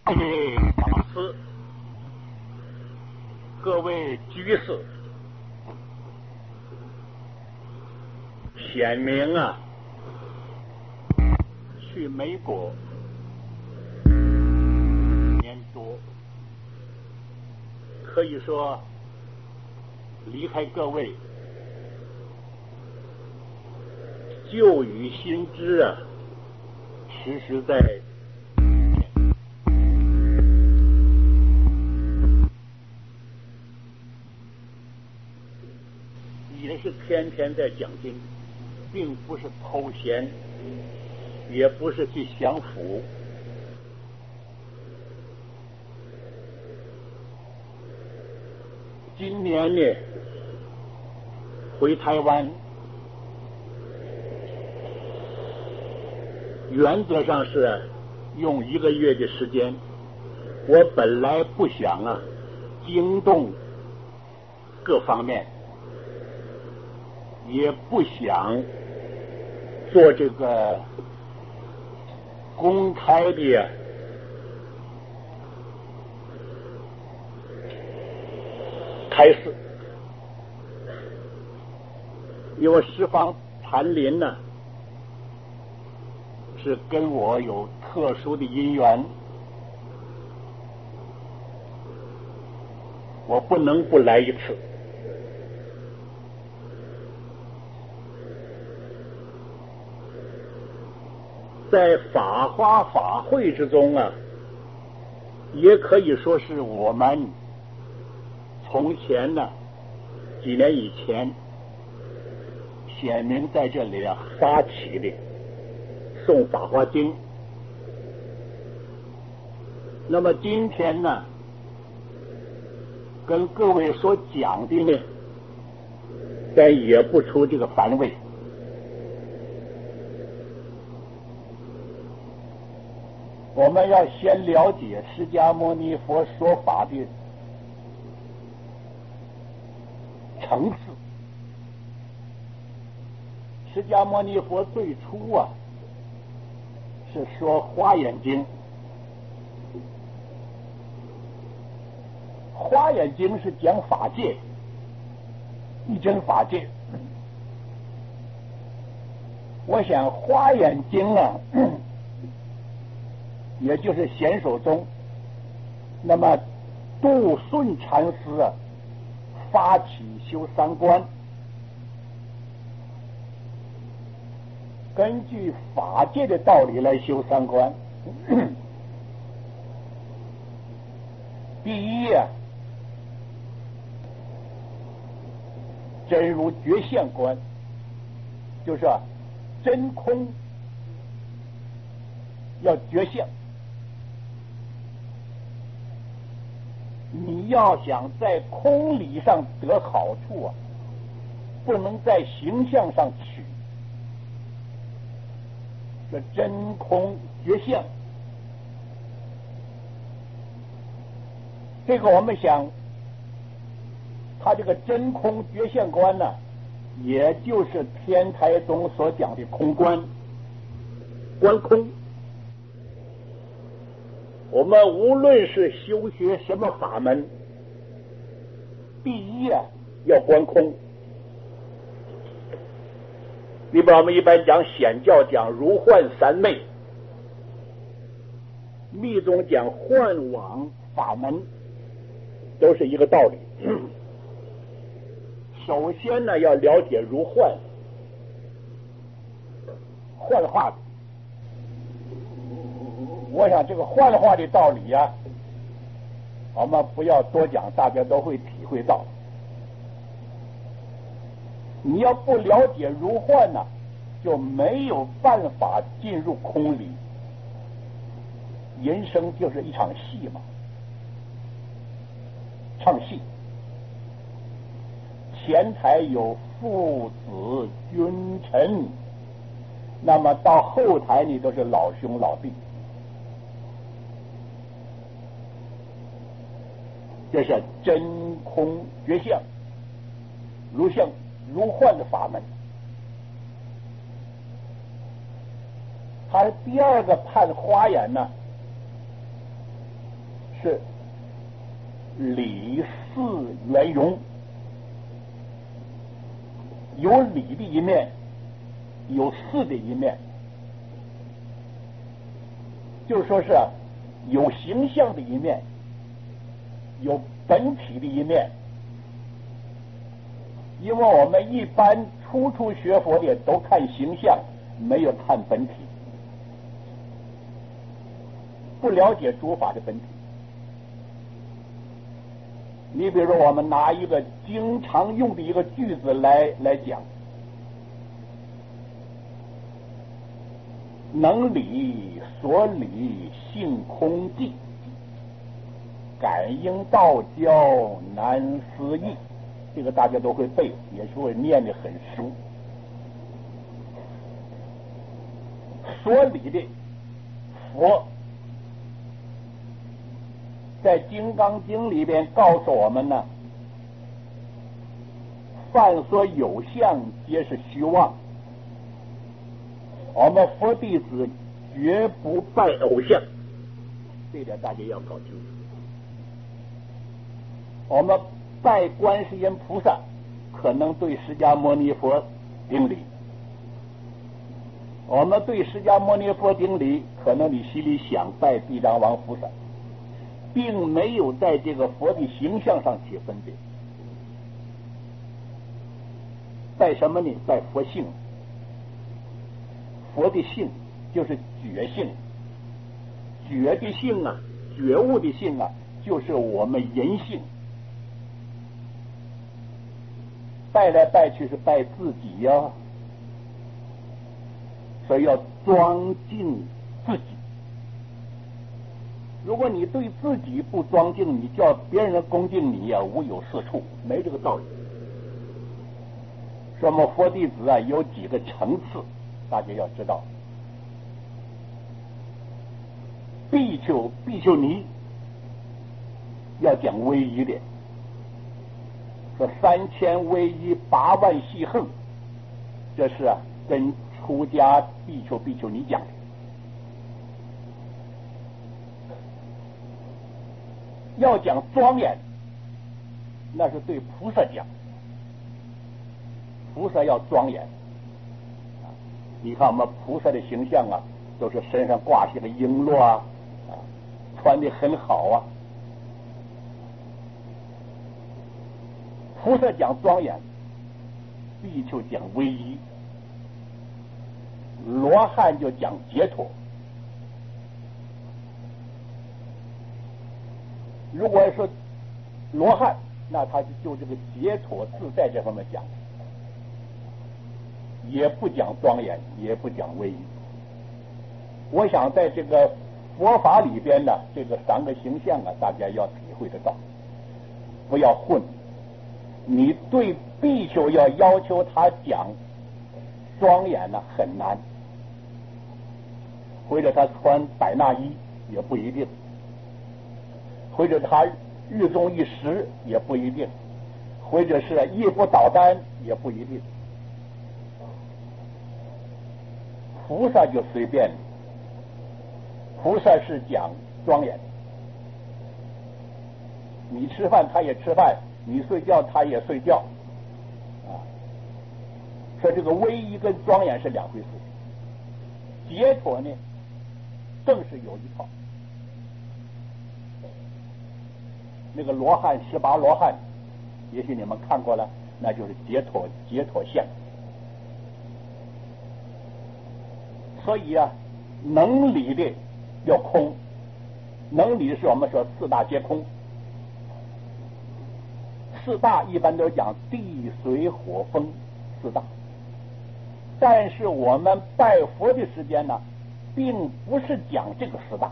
各位法师，各位居士，显明啊，去美国年多，可以说离开各位，旧与新知啊，时时在也是天天在讲经，并不是偷闲，也不是去享福。今年呢，回台湾，原则上是用1个月的时间。我本来不想啊，惊动各方面，也不想做这个公开的开示，因为十方禅林呢，是跟我有特殊的因缘，我不能不来一次。在法华法会之中啊，也可以说是我们从前呢，几年以前显明在这里啊发起的诵法华经。那么今天呢，跟各位所讲的呢，但也不出这个凡位。我们要先了解释迦牟尼佛说法的层次。释迦牟尼佛最初啊，是说华严经。华严经是讲法界，一真法界。我想华严经啊，也就是显手中，那么杜顺禅师啊，发起修三观，根据法界的道理来修三观。第一啊，真如觉相观，就是真空要觉相。你要想在空理上得好处啊，不能在形象上取。这真空觉相，这个我们想，他这个真空觉相观呢，也就是天台宗所讲的空观，观空。我们无论是修学什么法门，第一啊要观空。你把我们一般讲显教讲如幻三昧，密宗讲幻网法门，都是一个道理。首先呢，要了解如幻化的。我想这个幻化的道理啊，我们不要多讲，大家都会体会到。你要不了解如幻呢，就没有办法进入空理。人生就是一场戏嘛，唱戏。前台有父子君臣，那么到后台你都是老兄老弟。这是真空觉相如相如幻的法门。他第二个判华严呢， 是理事圆融，有理的一面，有事的一面，就是说是有形象的一面，有本体的一面。因为我们一般初学佛的都看形象，没有看本体，不了解诸法的本体。你比如说，我们拿一个经常用的一个句子来讲，能理所理性空寂，感应道交难思议。这个大家都会背，也是会念得很熟。所理的佛在《金刚经》里边告诉我们呢，凡所有相，皆是虚妄。我们佛弟子绝不拜偶像，这点大家要搞清楚。我们拜观世音菩萨，可能对释迦牟尼佛顶礼；我们对释迦牟尼佛顶礼，可能你心里想拜地藏王菩萨，并没有在这个佛的形象上起分别。拜什么呢？拜佛性。佛的性就是觉性，觉的性啊，觉悟的性啊，就是我们人性。拜来拜去是拜自己呀，所以要庄敬自己。如果你对自己不庄敬，你叫别人恭敬你呀，无有是处，没这个道理。说我们佛弟子啊，有几个层次，大家要知道。比丘、比丘尼要讲威仪的。说3000威仪8万细横，这是跟出家比丘比丘尼讲的。要讲庄严，那是对菩萨讲，菩萨要庄严。你看我们菩萨的形象啊，都是身上挂些个璎珞啊，穿得很好啊。菩萨讲庄严，比丘讲威仪，罗汉就讲解脱。如果说罗汉，那他就这个解脱自在这方面讲，也不讲庄严，也不讲威仪。我想在这个佛法里边呢，这个3个形象啊，大家要体会得到，不要混。你对比丘要求他讲庄严呢，很难，或者他穿百衲衣也不一定，或者他日中一时也不一定，或者是一夫导单也不一定。菩萨就随便，菩萨是讲庄严，你吃饭他也吃饭，你睡觉他也睡觉，说这个威仪跟庄严是2回事。解脱呢，更是有一套。那个罗汉18罗汉，也许你们看过了，那就是解脱相。所以啊，能理的要空，能理的是我们说4大皆空。4大一般都讲地水火风4大，但是我们拜佛的时间呢，并不是讲这个4大。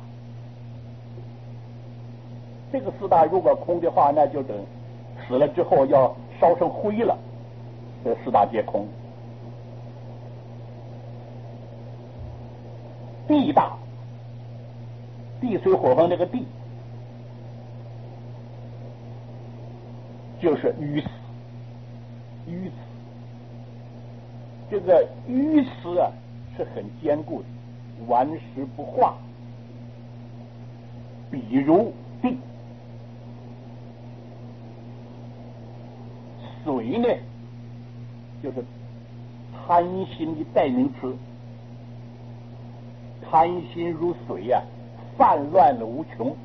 这个4大如果空的话，那就等死了之后要烧成灰了。这4大皆空。地大，地水火风，这个地就是于此，于此，这个于此啊是很坚固的，顽石不化。比如定。水呢，就是贪心的代名词。贪心如水呀，泛滥无穷。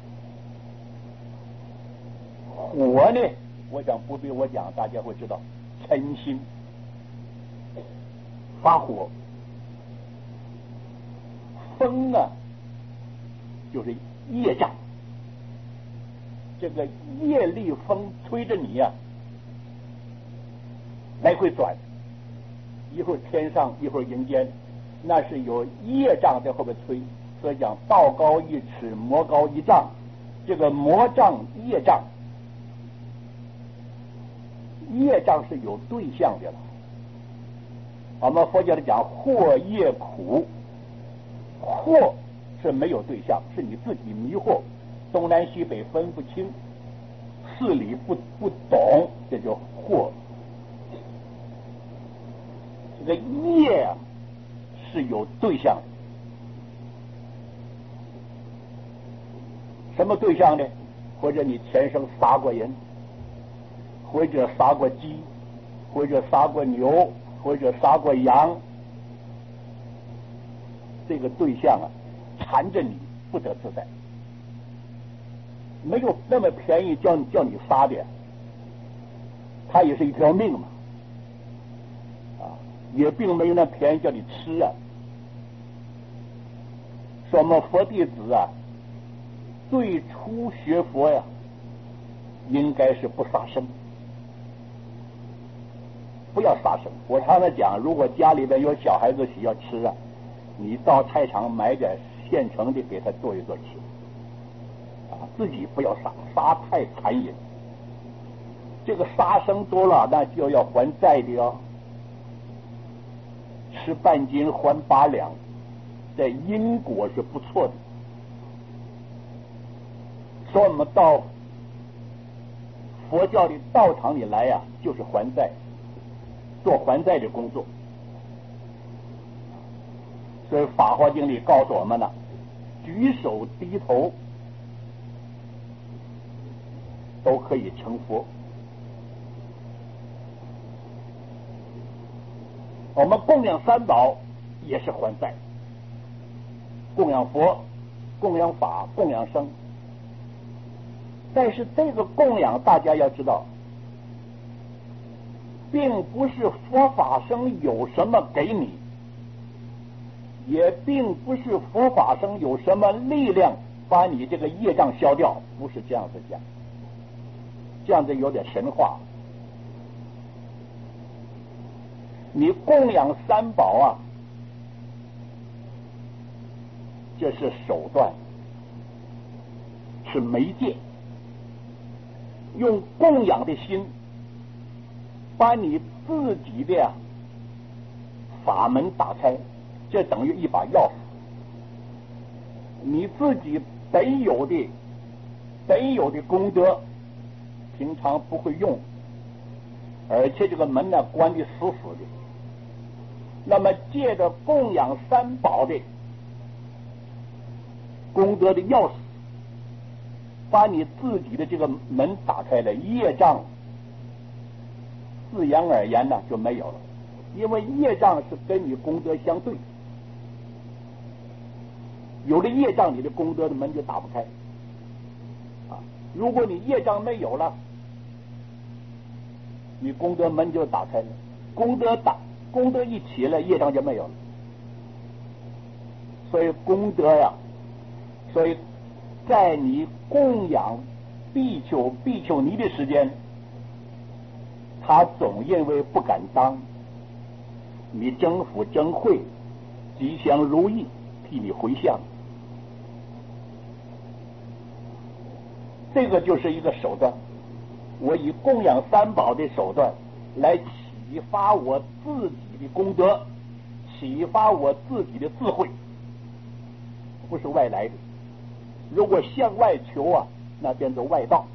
火呢，我想不必我讲，大家会知道，嗔心发火。风啊，就是业障。这个业力风吹着你呀，来回转，一会儿天上，一会儿阴间，那是有业障在后边吹。所以讲道高一尺，魔高一丈。这个魔障、业障，业障是有对象的了。我们佛教里讲惑业苦，惑是没有对象，是你自己迷惑，东南西北分不清，事理不懂，这就惑。这个业啊是有对象的。什么对象呢？或者你前生杀过人，或者杀过鸡，或者杀过牛，或者杀过羊，这个对象啊缠着你不得自在，没有那么便宜叫你杀的，它也是一条命嘛，也并没有那便宜叫你吃啊。说我们佛弟子啊，最初学佛呀，应该是不杀生，不要杀生。我常常讲，如果家里边有小孩子需要吃啊，你到菜场买点现成的给他做一做吃，自己不要杀，杀太残忍。这个杀生多了，那就要还债的哦。吃半斤还8两，在因果是不错的。说我们到佛教的道场里来呀，就是还债，做还债的工作。所以《法华经》里告诉我们了，举手低头都可以成佛。我们供养三宝也是还债，供养佛、供养法、供养僧。但是这个供养大家要知道，并不是佛法僧有什么给你，也并不是佛法僧有什么力量把你这个业障消掉，不是这样子讲，这样子有点神话。你供养三宝啊，这是手段，是媒介，用供养的心把你自己的法门打开，这等于一把钥匙。你自己本有的功德平常不会用，而且这个门呢关得死死的，那么借着供养三宝的功德的钥匙，把你自己的这个门打开了，业障自然而然呢就没有了，因为业障是跟你功德相对，有了业障，你的功德的门就打不开如果你业障没有了，你功德门就打开了，功德一起了，业障就没有了。所以功德呀，所以在你供养比丘尼的时间，他总认为不敢当，你争福争慧，吉祥如意，替你回向，这个就是一个手段。我以供养三宝的手段来启发我自己的功德，启发我自己的智慧，不是外来的。如果向外求啊，那变成外道。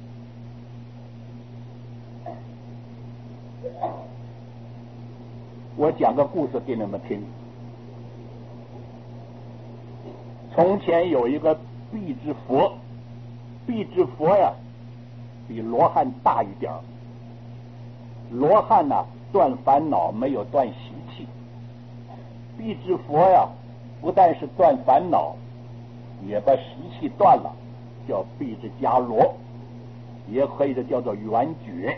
我讲个故事给你们听。从前有一个辟支佛， 辟支佛呀，比罗汉大一点儿。罗汉呢，断烦恼没有断习气，辟支佛呀，不但是断烦恼，也把习气断了，叫辟支伽罗，也可以叫做圆觉。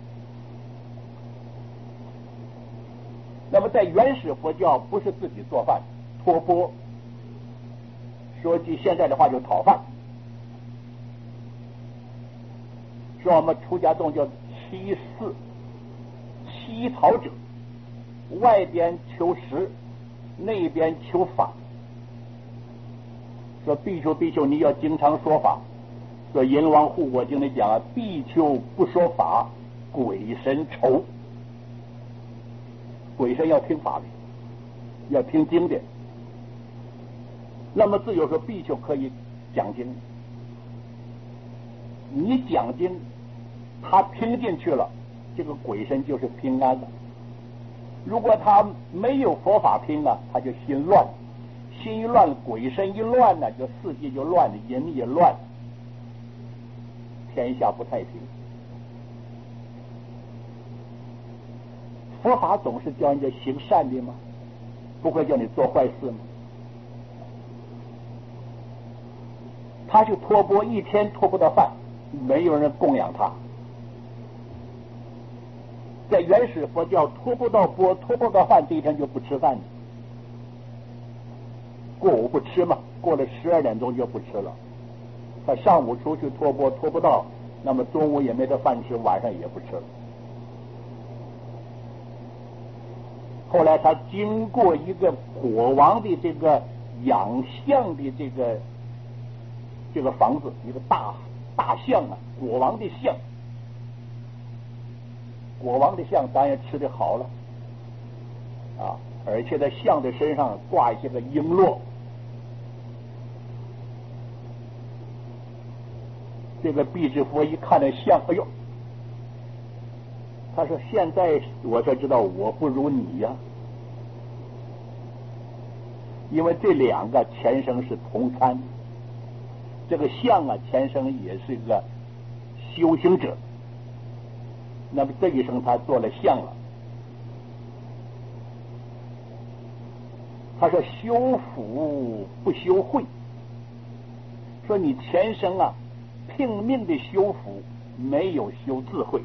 那么在原始佛教，不是自己做饭托钵，说句现在的话，就讨饭。说我们出家众叫七四，七讨者，外边求实，内边求法。说比丘，你要经常说法。说阎王护国经里讲啊，比丘不说法，鬼神愁。鬼神要听法的，要听经的。那么自有说比丘可以讲经，你讲经，他听进去了，这个鬼神就是平安了。如果他没有佛法听啊，他就心乱，心一乱，鬼神一乱呢，就世界就乱了，人也乱，天下不太平。佛法总是教人家行善的吗？不会叫你做坏事吗？他就托钵，一天托不到饭，没有人供养他。在原始佛教，托不到钵，托不到饭，这一天就不吃饭了。过午不吃嘛，过了12点钟就不吃了。他上午出去托钵，托不到，那么中午也没得饭吃，晚上也不吃了。后来他经过一个国王的这个养象的这个房子，一个大象啊，国王的象。国王的象当然吃得好了啊，而且在象的身上挂一些个璎珞。这个辟支佛一看那象，哎呦，他说现在我才知道我不如你呀，因为这两个前生是同参。这个象啊，前生也是个修行者，那么这一生他做了象了。他说修福不修慧，说你前生啊拼命的修福，没有修智慧。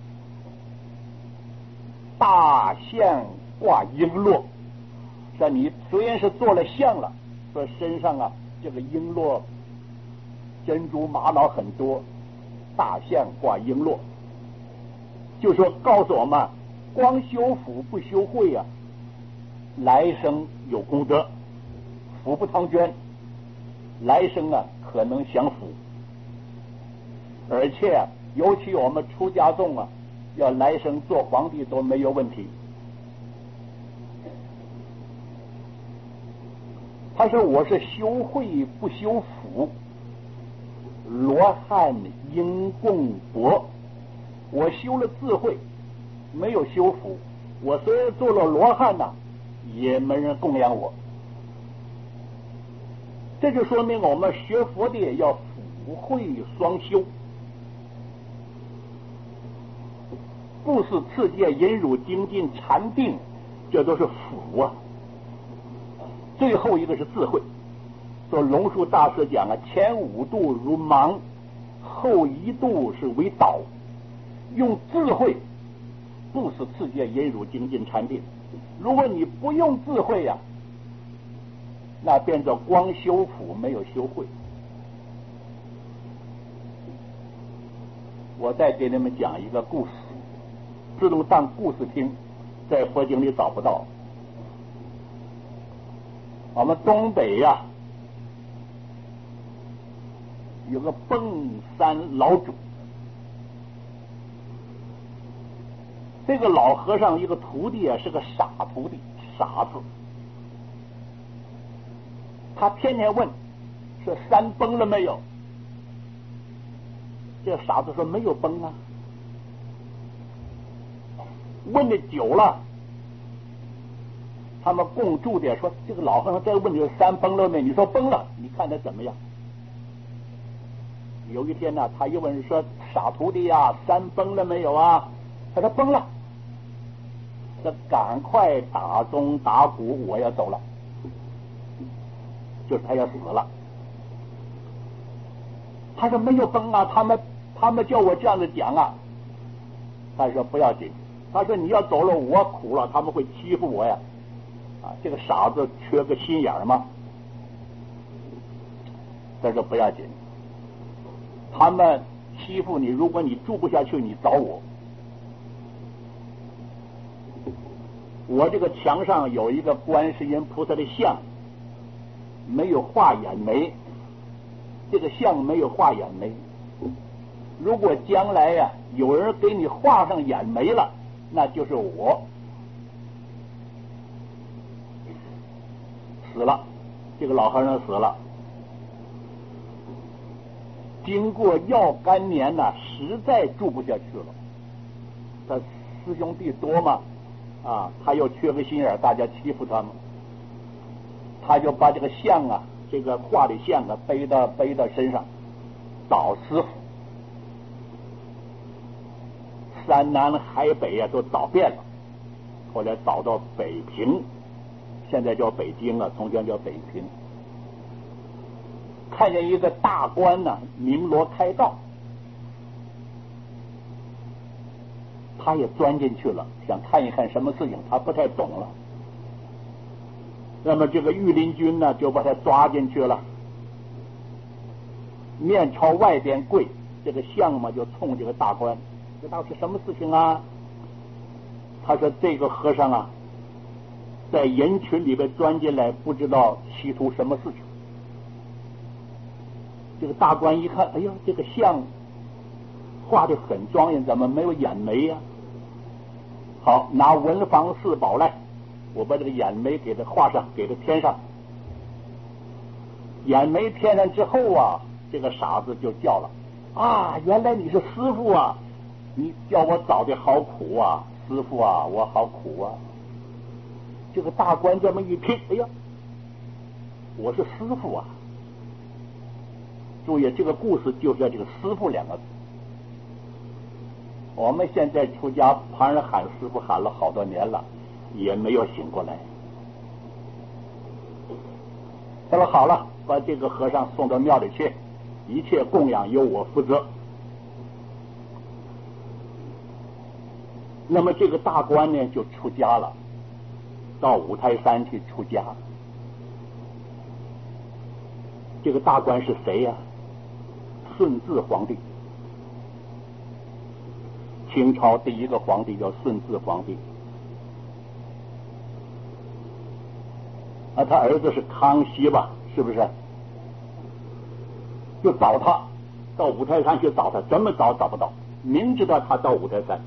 大象挂璎珞，说你虽然是做了象了，说身上啊这个璎珞珍珠玛瑙很多，大象挂璎珞，就说告诉我们，光修福不修慧啊，来生有功德，福不唐捐，来生啊可能享福。而且啊，尤其我们出家众啊，要来生做皇帝都没有问题。他说我是修慧不修福，罗汉应供钵。我修了智慧，没有修福。我虽然做了罗汉呐，也没人供养我。这就说明我们学佛的要福慧双修。布施、持戒、忍辱、精进、禅定，这都是福啊。最后一个是智慧。说龙树大师讲啊，前5度如盲，后1度是为导。用智慧布施、持戒、忍辱、精进、禅定。如果你不用智慧呀，那变作光修福没有修慧。我再给你们讲一个故事，这种当故事听，在佛经里找不到。我们东北呀，有个崩山老主，这个老和尚一个徒弟啊，是个傻徒弟，傻子。他天天问说山崩了没有，这傻子说没有崩啊。问的久了，他们共住的说这个老和尚再问你山崩了没，你说崩了，你看他怎么样？ 有一天呢，他一问说：“傻徒弟呀，山崩了没有啊？”他说：“崩了。”这赶快打钟打鼓，我要走了，就是他要死了。他说：“没有崩啊，他们叫我这样子讲啊。”他说：“不要紧。”他说：“你要走了，我苦了，他们会欺负我呀。啊，这个傻子缺个心眼吗？”他说：“不要紧，他们欺负你，如果你住不下去，你找我。我这个墙上有一个观世音菩萨的像，没有画眼眉，这个像没有画眼眉。如果将来呀，有人给你画上眼眉了，那就是我死了。”这个老和尚死了。经过若干年呢，实在住不下去了。他师兄弟多嘛，啊，他又缺个心眼，大家欺负他们，他就把这个像啊，这个画的像啊，背到身上找师傅，山南海北啊都找遍了，后来找到北平，现在叫北京啊，从前叫北平。看见一个大官呢，鸣锣开道，他也钻进去了，想看一看什么事情，他不太懂了。那么这个御林军呢，就把他抓进去了，面朝外边跪，这个像嘛就冲这个大官，这到底是什么事情啊？他说：“这个和尚啊，在人群里边钻进来，不知道企图什么事情。”这个大官一看，哎呀，这个像画的很庄严，怎么没有眼眉呀？好，拿文房四宝来，我把这个眼眉给他画上，给他添上。眼眉添上之后啊，这个傻子就叫了：“啊，原来你是师傅啊！你叫我找的好苦啊，师傅啊，我好苦啊！”这个大官这么一听，哎呀，我是师傅啊！注意，这个故事就是这个师傅两个字。我们现在出家，旁人喊师傅喊了好多年了，也没有醒过来。他说：“好了，把这个和尚送到庙里去，一切供养由我负责。”那么这个大官呢，就出家了，到五台山去出家。这个大官是谁呀？顺治皇帝，清朝第一个皇帝叫顺治皇帝。他儿子是康熙吧？是不是？就找他到五台山去找他，怎么找不到，明知道他到五台山。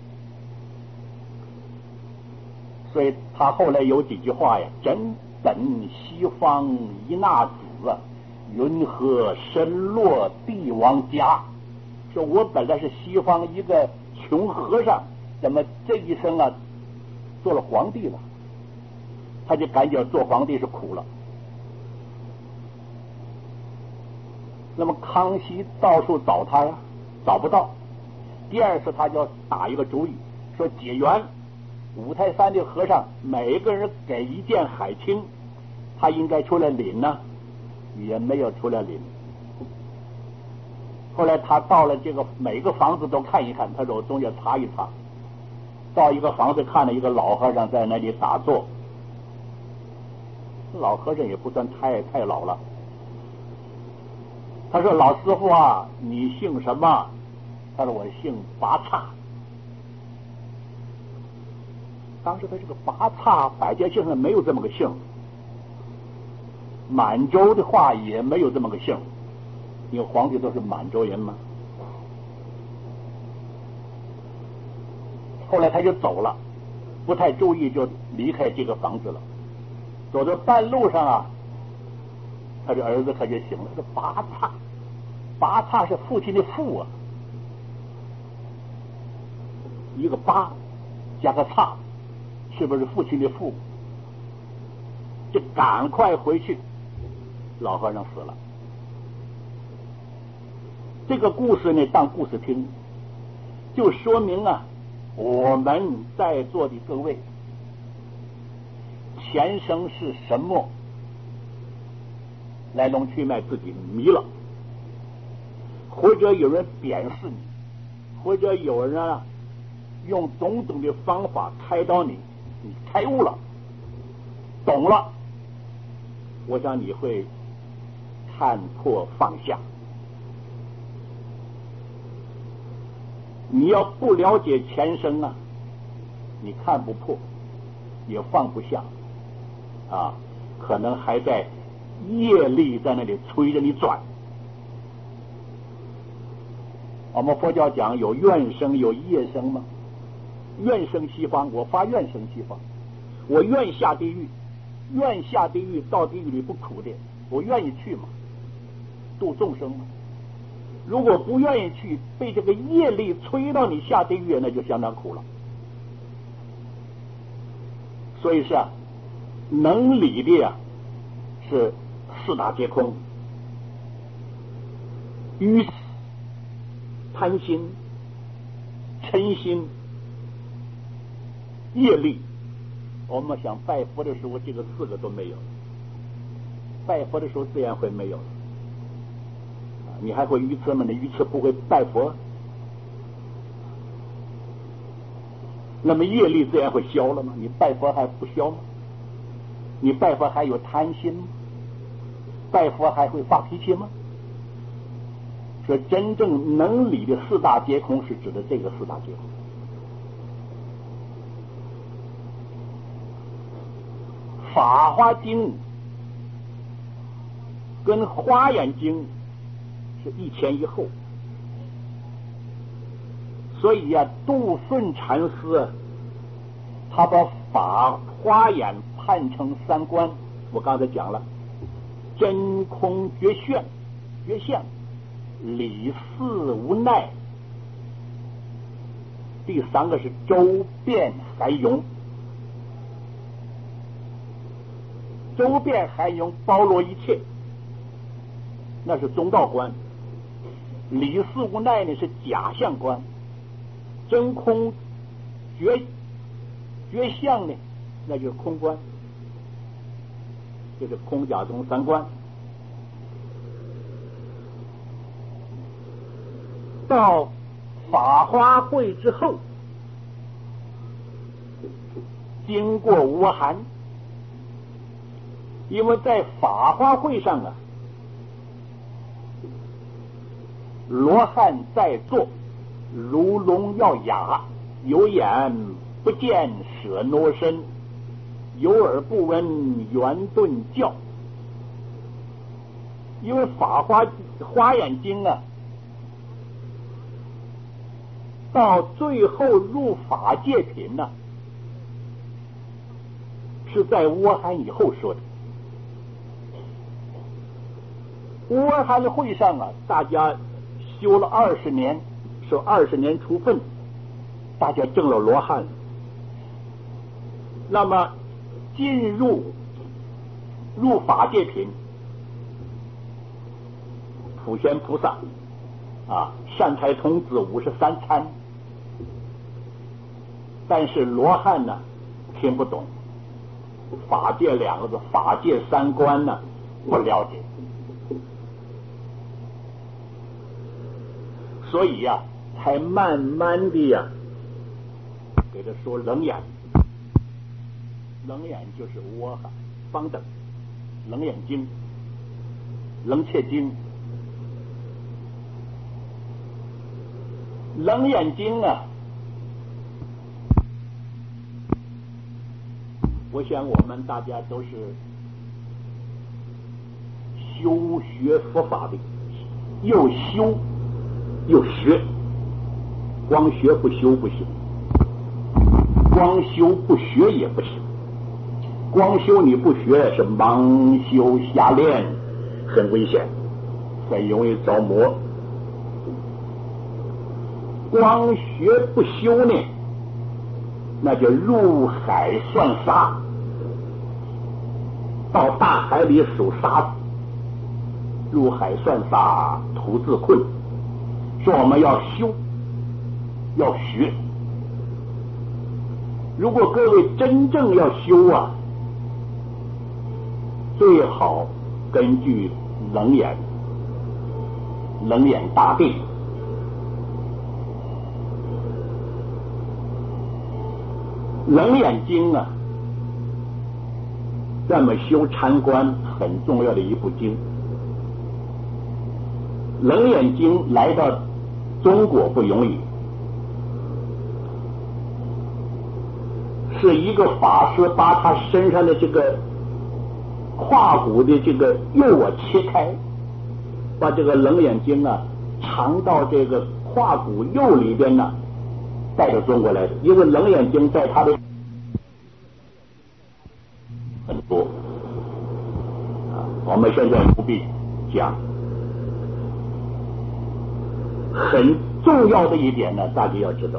所以他后来有几句话呀：“真本西方一纳子啊，云何身落帝王家？”说我本来是西方一个穷和尚，怎么这一生啊做了皇帝了？他就感觉做皇帝是苦了。那么康熙到处找他呀，找不到。第二次他就打一个主意，说解元五台山的和尚每个人给一件海青，他应该出来领呢，也没有出来领。后来他到了这个每个房子都看一看，他说我总要查一查。到一个房子看了一个老和尚在那里打坐，老和尚也不算太老了。他说：“老师傅啊，你姓什么？”他说：“我姓拔叉。”当时他这个拔叉，百家姓上没有这么个姓，满洲的话也没有这么个姓，因为皇帝都是满洲人嘛。后来他就走了，不太注意就离开这个房子了。走到半路上啊，他的儿子可就醒了，他说：“拔叉，拔叉是父亲的父啊，一个八加个叉，是不是父亲的父？”就赶快回去，老和尚死了。 这个故事呢当故事听，就说明啊，我们在座的各位前生是什么来龙去脉自己迷了，或者有人贬视你，或者有人啊用种种的方法开导你，你开悟了，懂了，我想你会看破放下。你要不了解前生啊，你看不破，也放不下啊，可能还在业力在那里催着你转。我们佛教讲有愿生有业生吗？愿生西方，我发愿生西方，我愿下地狱，愿下地狱，到地狱里不苦的，我愿意去吗？度众生吗？如果不愿意去，被这个业力催到你下地狱，那就相当苦了。所以是啊，能理的啊是四大皆空，愚痴、贪心、嗔心、业力。我们想拜佛的时候，这个四个都没有，拜佛的时候自然会没有了。你还会愚痴吗？你愚痴不会拜佛，那么业力自然会消了吗？你拜佛还不消吗？你拜佛还有贪心吗？拜佛还会发脾气吗？说真正能理的四大皆空是指的这个四大皆空。法华经跟华严经是一前一后，所以啊，杜顺禅师他把法华严判成三观。我刚才讲了，真空觉现、觉相、理事无奈，第三个是周遍含容。周遍含容包罗一切，那是中道观。理事无奈呢是假相观，真空觉相呢那就是空观，这是空假中三观。到法华会之后，经过倭寒，因为在法华会上啊，罗汉在座，如聋要哑，有眼不见舍挪身，有耳不闻圆顿教。因为华严经啊，到最后入法界品呢，是在倭寒以后说的。倭寒的会上啊，大家修了20年，受20年处分，大家证了罗汉。那么进入法界品，普贤菩萨啊，善财童子53参，但是罗汉呢听不懂法界两个字，法界三观呢不了解。所以呀，才慢慢的呀，给他说楞严。楞严就是倭寒方等，楞严经、楞伽经。楞严经啊，我想我们大家都是修学佛法的，又修又学，光学不修不行，光修不学也不行。光修你不学是盲修瞎练，很危险，很容易着魔。光学不修呢，那就入海算沙，到大海里数沙子，入海算沙徒自困。 说我们要修，要学。如果各位真正要修啊，最好根据楞严大定。楞严经啊，咱们修禅观很重要的一部经。楞严经来到中国不容易，是一个法师把他身上的这个胯骨的这个肉啊切开，把这个楞严经啊藏到这个胯骨肉里边呢，带到中国来的。因为楞严经在他的很多我们现在不必讲。很重要的一点呢，大家要知道，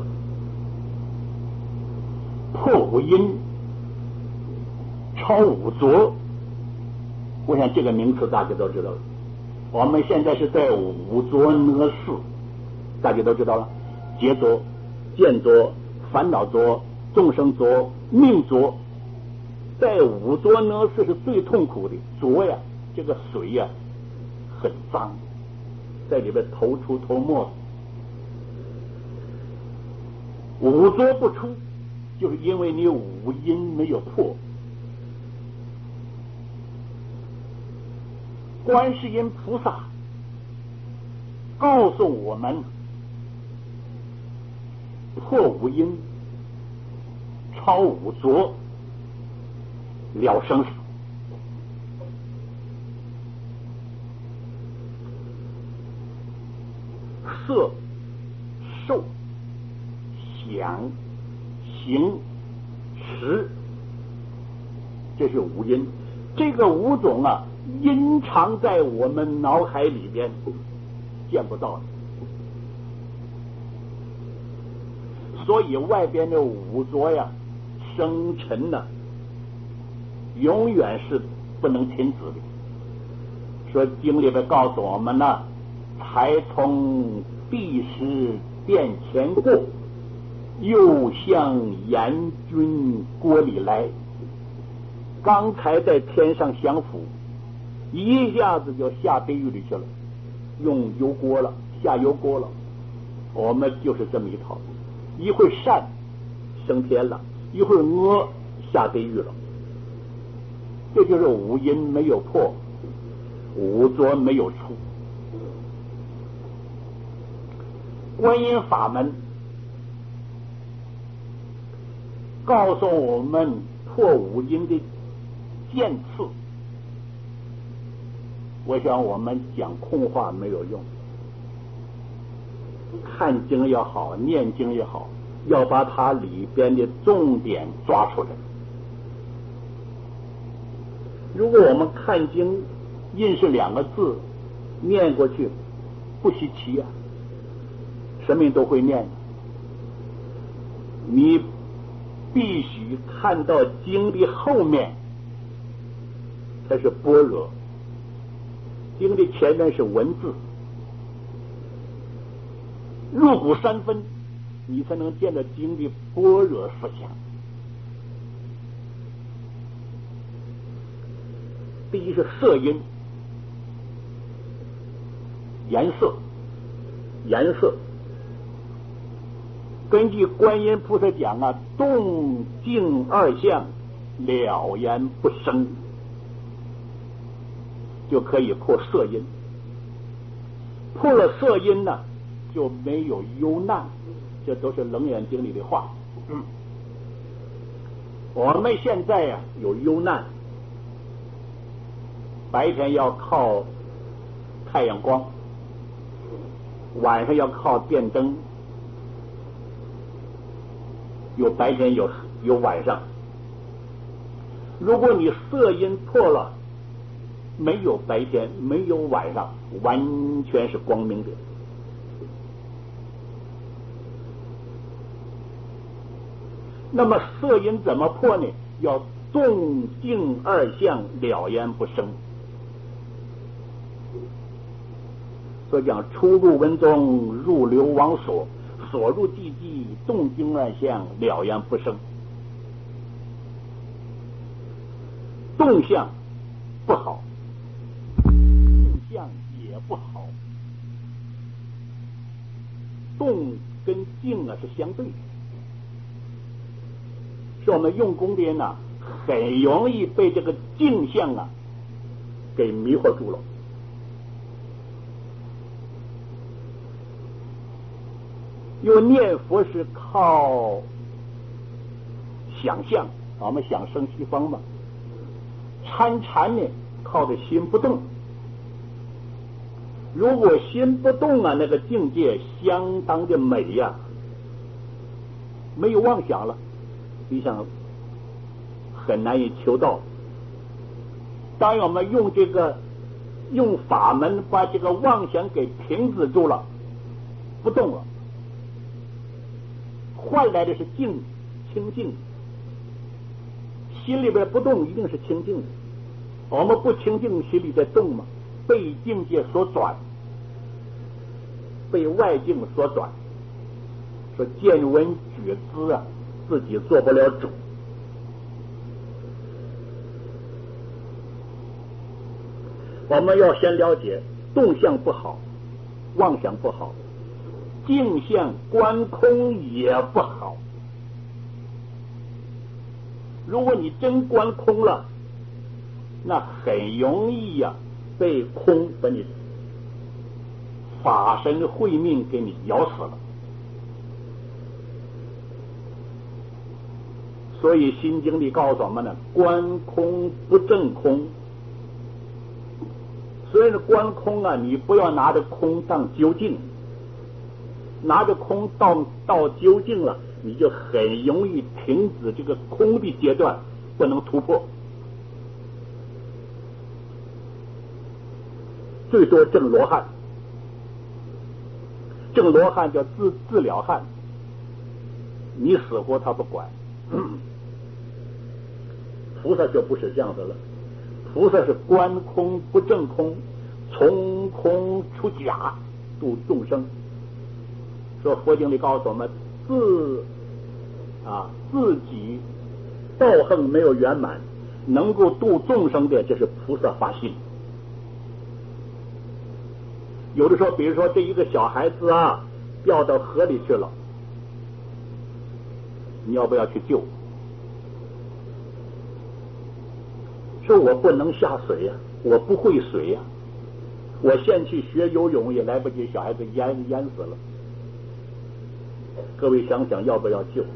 破五阴，超五浊。我想这个名词大家都知道了。我们现在是在五浊呢四，大家都知道了，劫浊、见浊、烦恼浊、众生浊、命浊。在五浊呢四是最痛苦的浊呀，这个水呀很脏，在里边头出头没。五浊不出，就是因为你五阴没有破。观世音菩萨告诉我们，破五阴，超五浊，了生死。色、受、想、行、识，这是五阴。这个五种啊，隐藏在我们脑海里边，见不到的。所以外边的五浊呀、生尘呐，永远是不能停止的。说经里边告诉我们呢，才从地势殿前过，又向阎君锅里来。刚才在天上享福，一下子就下地狱里去了，用油锅了，下油锅了。我们就是这么一套，一会善升天了，一会恶下地狱了。这就是五阴没有破，五浊没有出。观音法门告诉我们破五阴的剑次。我想我们讲空话没有用，看经也好，念经也好，要把它里边的重点抓出来。如果我们看经硬是两个字念过去，不稀奇啊，神明都会念。你必须看到经的后面才是般若，经的前面是文字，入骨三分，你才能见到经的般若实相。第一是色音，颜色，根据观音菩萨讲啊，动静二相，了言不生，就可以破色音。破了色音呢，就没有忧难。这都是楞严经里的话。我们现在呀有忧难，白天要靠太阳光，晚上要靠电灯，有白天有晚上。如果你色音破了，没有白天，没有晚上，完全是光明的。那么色音怎么破呢？要动静二相，了言不生。 所以讲出入文中，入流往所，所入寂寂，动静乱象，了然不生。动向不好，静向也不好。动跟静是相对的，是我们用功的人很容易被这个静向给迷惑住了。因为念佛是靠想象，我们想生西方嘛，参禅呢靠着心不动。如果心不动那个境界相当的美没有妄想了，你想很难以求道。当我们用法门把这个妄想给停止住了，不动了，换来的是清净。心里边不动一定是清净的，我们不清净，心里在动嘛，被境界所转，被外境所转，说见闻觉知自己做不了主。我们要先了解动向不好，妄想不好，静向观空也不好。如果你真观空了，那很容易被空把你法身慧命给你咬死了。所以心经里告诉我们呢，观空不正空。所以观空你不要拿着空当究竟，拿着空到究竟了，你就很容易停止这个空的阶段，不能突破，最多证罗汉。证罗汉叫自了汉，你死活他不管。菩萨就不是这样的了，菩萨是观空不正空，从空出假，度众生。说佛经里告诉我们，自己道行没有圆满，能够度众生的，这是菩萨发心。有的时候，比如说这一个小孩子掉到河里去了，你要不要去救？说我不能下水我不会水我现去学游泳也来不及，小孩子淹死了。各位想想要不要救？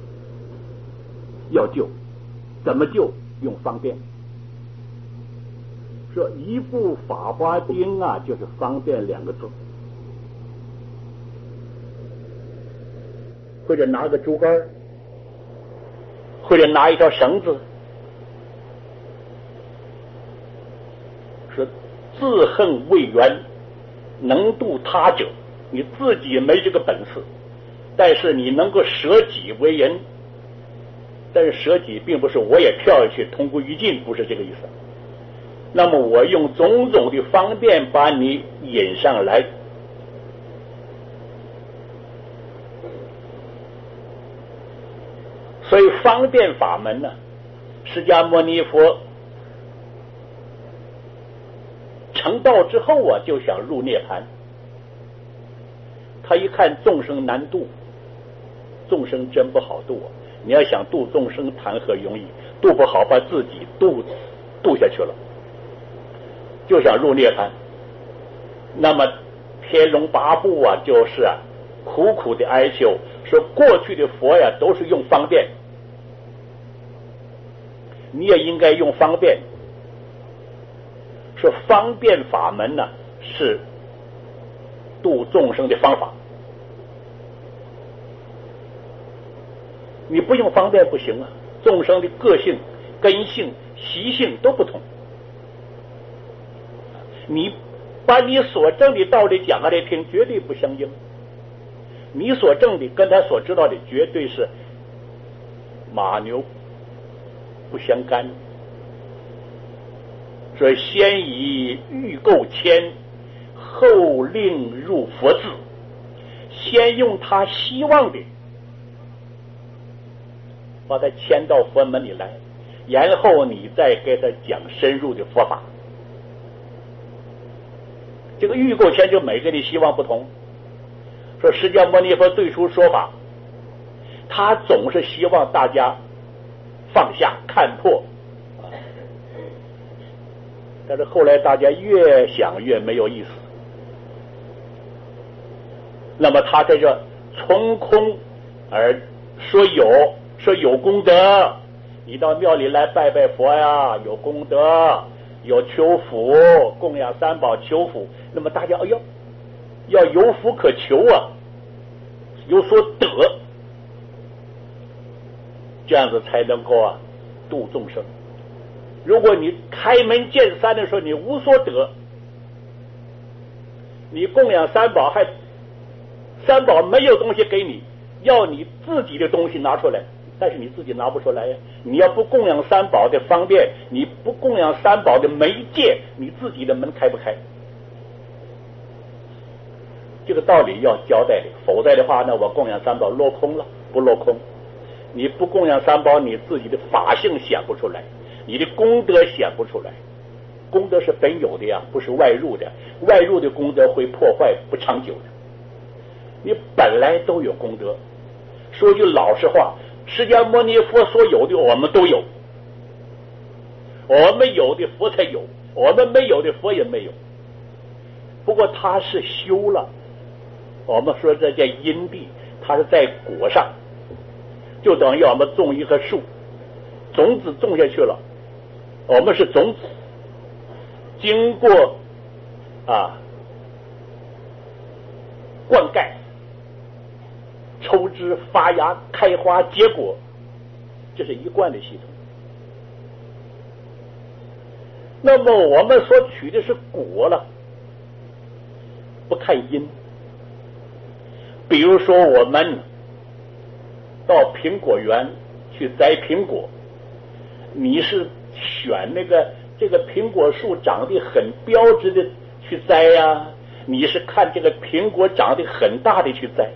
要救，怎么救？用方便。说一部法华经就是方便2个字，或者拿个竹竿，或者拿一条绳子，说自恨未圆，能度他者。你自己没这个本事，但是你能够舍己为人。但是舍己并不是我也跳下去同归于尽，不是这个意思。那么我用种种的方便把你引上来。所以方便法门呢，释迦牟尼佛成道之后就想入涅槃。他一看众生难度，众生真不好度你要想度众生谈何容易，度不好把自己度下去了，就想入涅槃。那么天龙八部就是苦苦的哀求，说过去的佛都是用方便，你也应该用方便。说方便法门是度众生的方法，你不用方便不行众生的个性、根性、习性都不同，你把你所证的道理讲来听，绝对不相应。你所证的跟他所知道的绝对是马牛不相干。所以先以欲垢牵， 后令入佛字，先用他希望的把他牵到佛门里来，然后你再给他讲深入的佛法。这个预购前就每个人的希望不同。说释迦牟尼佛最初说法，他总是希望大家放下看破，但是后来大家越想越没有意思。那么他在这从空而说有功德，你到庙里来拜拜佛呀，有功德，有求福，供养三宝求福。那么大家哎呦，要有福可求啊，有所得，这样子才能够度众生。如果你开门见山的时候你无所得，你供养三宝还三宝没有东西给你，要你自己的东西拿出来，但是你自己拿不出来呀。你要不供养三宝的方便，你不供养三宝的媒介，你自己的门开不开？这个道理要交代的，否则的话呢，我供养三宝落空了，不落空。你不供养三宝，你自己的法性显不出来，你的功德显不出来。功德是本有的呀，不是外入的，外入的功德会破坏，不长久的。你本来都有功德。说句老实话，释迦牟尼佛所有的我们都有，我们有的佛才有，我们没有的佛也没有。不过他是修了，我们说这叫因地，它是在果上，就等于我们种一棵树，种子种下去了，我们是种子，经过灌溉、抽枝、发芽、开花、结果，这是一贯的系统。那么我们所取的是果了，不看因。比如说我们到苹果园去摘苹果，你是选这个苹果树长得很标致的去摘呀，你是看这个苹果长得很大的去摘。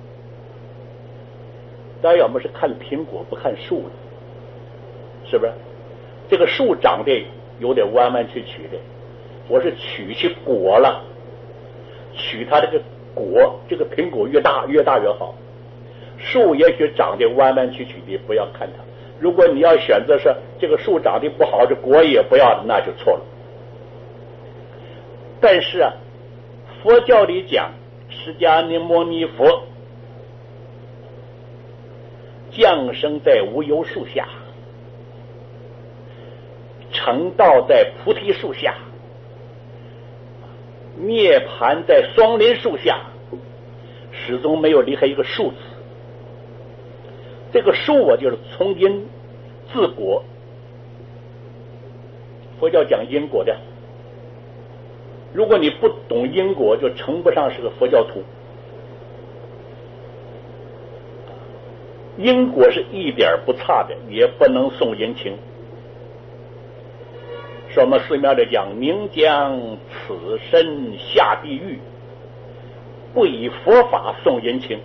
当然我们是看苹果不看树的，是不是？这个树长得有点弯弯曲曲的，我是取去果了，取它这个果，这个苹果越大越好。树也许长得弯弯曲曲的，不要看它。如果你要选择是这个树长得不好，这果也不要，那就错了。但是佛教里讲，释迦牟尼佛降生在无忧树下，成道在菩提树下，涅盘在双林树下，始终没有离开一个树字。这个树就是从因自果，佛教讲因果的。如果你不懂因果，就称不上是个佛教徒。因果是一点不差的，也不能送人情。说我们寺庙里讲，宁将此身下地狱，不以佛法送人情。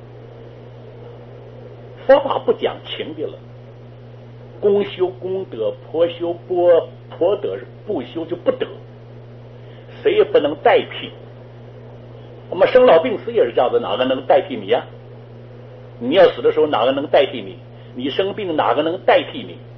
佛法不讲情的了，公修功德，婆修婆德，不修就不得，谁也不能代替。我们生老病死也是这样子，哪个能代替你呀？你要死的时候哪个能代替你？你生病哪个能代替你？